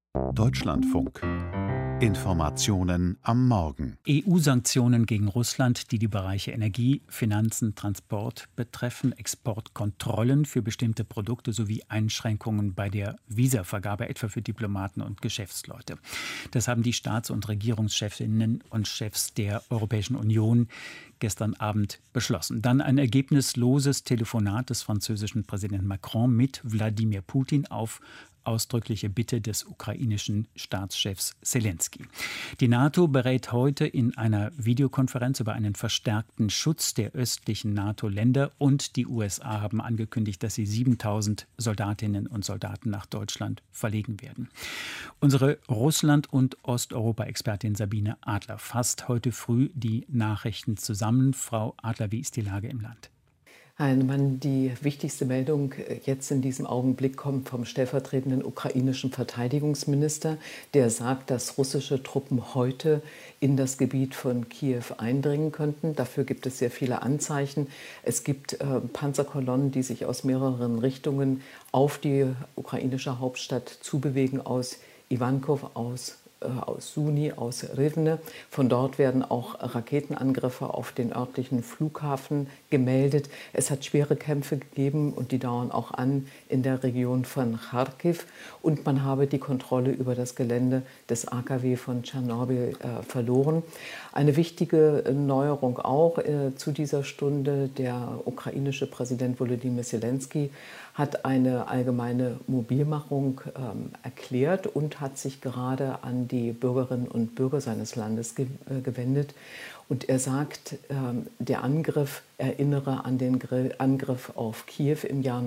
Deutschlandfunk. Informationen am Morgen. EU-Sanktionen gegen Russland, die die Bereiche Energie, Finanzen, Transport betreffen, Exportkontrollen für bestimmte Produkte sowie Einschränkungen bei der Visavergabe, etwa für Diplomaten und Geschäftsleute. Das haben die Staats- und Regierungschefinnen und Chefs der Europäischen Union gestern Abend beschlossen. Dann ein ergebnisloses Telefonat des französischen Präsidenten Macron mit Wladimir Putin auf ausdrückliche Bitte des ukrainischen Staatschefs Selenskyj. Die NATO berät heute in einer Videokonferenz über einen verstärkten Schutz der östlichen NATO-Länder und die USA haben angekündigt, dass sie 7.000 Soldatinnen und Soldaten nach Deutschland verlegen werden. Unsere Russland- und Osteuropa-Expertin Sabine Adler fasst heute früh die Nachrichten zusammen. Frau Adler, wie ist die Lage im Land? Heinemann, die wichtigste Meldung jetzt in diesem Augenblick kommt vom stellvertretenden ukrainischen Verteidigungsminister, der sagt, dass russische Truppen heute in das Gebiet von Kiew eindringen könnten. Dafür gibt es sehr viele Anzeichen. Es gibt Panzerkolonnen, die sich aus mehreren Richtungen auf die ukrainische Hauptstadt zubewegen, aus Ivankov, aus Sumy, aus Rivne. Von dort werden auch Raketenangriffe auf den örtlichen Flughafen gemeldet. Es hat schwere Kämpfe gegeben und die dauern auch an in der Region von Charkiw. Und man habe die Kontrolle über das Gelände des AKW von Tschernobyl verloren. Eine wichtige Neuerung auch zu dieser Stunde: der ukrainische Präsident Volodymyr Selenskyj hat eine allgemeine Mobilmachung erklärt und hat sich gerade an die Bürgerinnen und Bürger seines Landes gewendet. Und er sagt, der Angriff erinnere an den Angriff auf Kiew im Jahr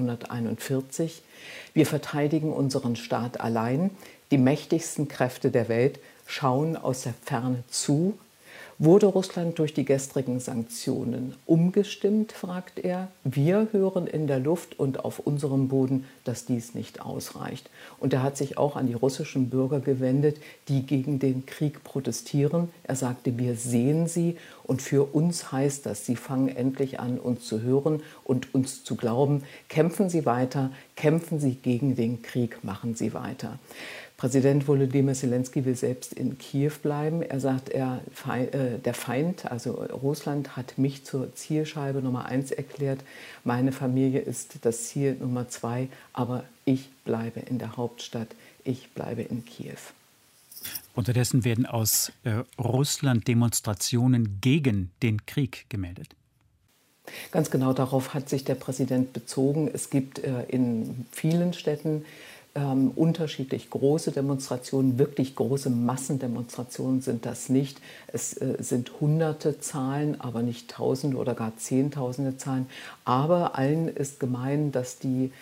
1941. Wir verteidigen unseren Staat allein. Die mächtigsten Kräfte der Welt schauen aus der Ferne zu. Wurde Russland durch die gestrigen Sanktionen umgestimmt, fragt er. Wir hören in der Luft und auf unserem Boden, dass dies nicht ausreicht. Und er hat sich auch an die russischen Bürger gewendet, die gegen den Krieg protestieren. Er sagte, wir sehen sie und für uns heißt das, sie fangen endlich an, uns zu hören und uns zu glauben. Kämpfen Sie weiter, kämpfen Sie gegen den Krieg, machen Sie weiter. Präsident Volodymyr Selenskyj will selbst in Kiew bleiben. Er sagt, der Feind, also Russland, hat mich zur Zielscheibe Nummer 1 erklärt. Meine Familie ist das Ziel Nummer 2, aber ich bleibe in der Hauptstadt, ich bleibe in Kiew. Unterdessen werden aus Russland Demonstrationen gegen den Krieg gemeldet. Ganz genau darauf hat sich der Präsident bezogen. Es gibt in vielen Städten unterschiedlich große Demonstrationen, wirklich große Massendemonstrationen sind das nicht. Es sind hunderte Zahlen, aber nicht Tausende oder gar Zehntausende Zahlen. Aber allen ist gemein, dass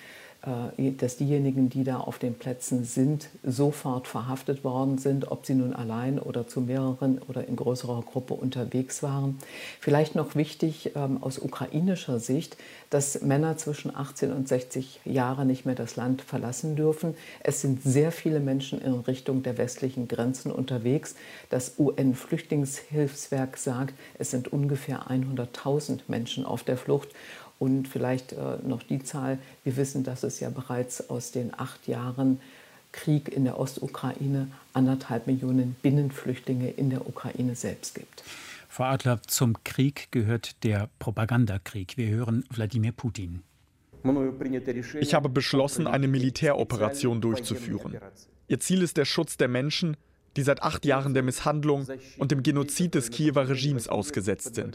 diejenigen, die da auf den Plätzen sind, sofort verhaftet worden sind, ob sie nun allein oder zu mehreren oder in größerer Gruppe unterwegs waren. Vielleicht noch wichtig aus ukrainischer Sicht, dass Männer zwischen 18 und 60 Jahren nicht mehr das Land verlassen dürfen. Es sind sehr viele Menschen in Richtung der westlichen Grenzen unterwegs. Das UN-Flüchtlingshilfswerk sagt, es sind ungefähr 100.000 Menschen auf der Flucht. Und vielleicht noch die Zahl, wir wissen, dass es ja bereits aus den 8 Jahren Krieg in der Ostukraine 1,5 Millionen Binnenflüchtlinge in der Ukraine selbst gibt. Frau Adler, zum Krieg gehört der Propagandakrieg. Wir hören Wladimir Putin. Ich habe beschlossen, eine Militäroperation durchzuführen. Ihr Ziel ist der Schutz der Menschen, die seit 8 Jahren der Misshandlung und dem Genozid des Kiewer Regimes ausgesetzt sind.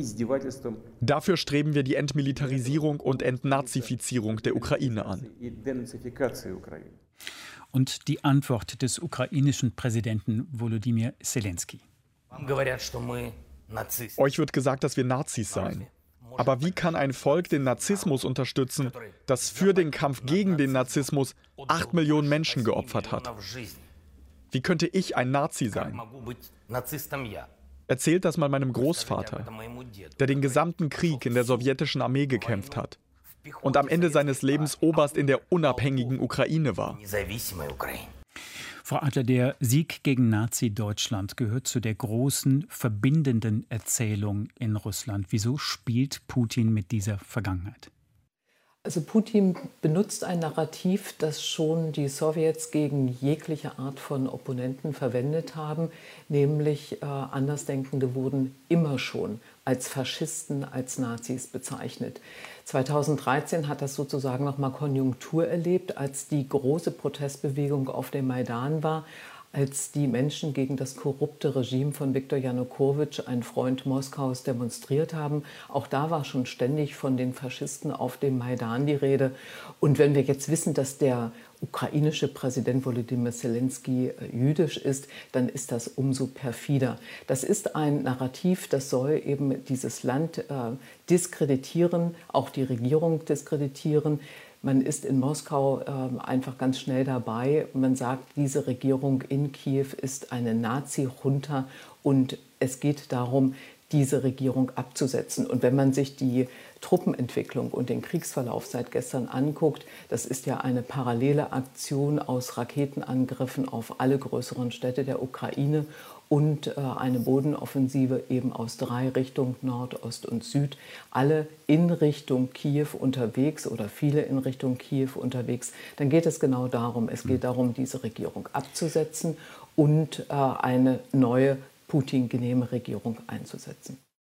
Dafür streben wir die Entmilitarisierung und Entnazifizierung der Ukraine an. Und die Antwort des ukrainischen Präsidenten Volodymyr Selenskyj. Euch wird gesagt, dass wir Nazis seien. Aber wie kann ein Volk den Narzissmus unterstützen, das für den Kampf gegen den Narzissmus 8 Millionen Menschen geopfert hat? Wie könnte ich ein Nazi sein? Erzählt das mal meinem Großvater, der den gesamten Krieg in der sowjetischen Armee gekämpft hat und am Ende seines Lebens Oberst in der unabhängigen Ukraine war. Frau Adler, der Sieg gegen Nazi-Deutschland gehört zu der großen, verbindenden Erzählung in Russland. Wieso spielt Putin mit dieser Vergangenheit? Also Putin benutzt ein Narrativ, das schon die Sowjets gegen jegliche Art von Opponenten verwendet haben, nämlich Andersdenkende wurden immer schon als Faschisten, als Nazis bezeichnet. 2013 hat das sozusagen nochmal Konjunktur erlebt, als die große Protestbewegung auf dem Maidan war, als die Menschen gegen das korrupte Regime von Viktor Janukowitsch, ein Freund Moskaus, demonstriert haben. Auch da war schon ständig von den Faschisten auf dem Maidan die Rede. Und wenn wir jetzt wissen, dass der ukrainische Präsident Volodymyr Zelensky jüdisch ist, dann ist das umso perfider. Das ist ein Narrativ, das soll eben dieses Land diskreditieren, auch die Regierung diskreditieren. Man ist in Moskau einfach ganz schnell dabei. Man sagt, diese Regierung in Kiew ist eine Nazi-Junta und es geht darum, diese Regierung abzusetzen. Und wenn man sich die Truppenentwicklung und den Kriegsverlauf seit gestern anguckt, das ist ja eine parallele Aktion aus Raketenangriffen auf alle größeren Städte der Ukraine und eine Bodenoffensive eben aus 3 Richtungen, Nord, Ost und Süd, alle in Richtung Kiew unterwegs oder viele in Richtung Kiew unterwegs, dann geht es genau darum, es geht darum, diese Regierung abzusetzen und eine neue Putin-genehme Regierung einzusetzen.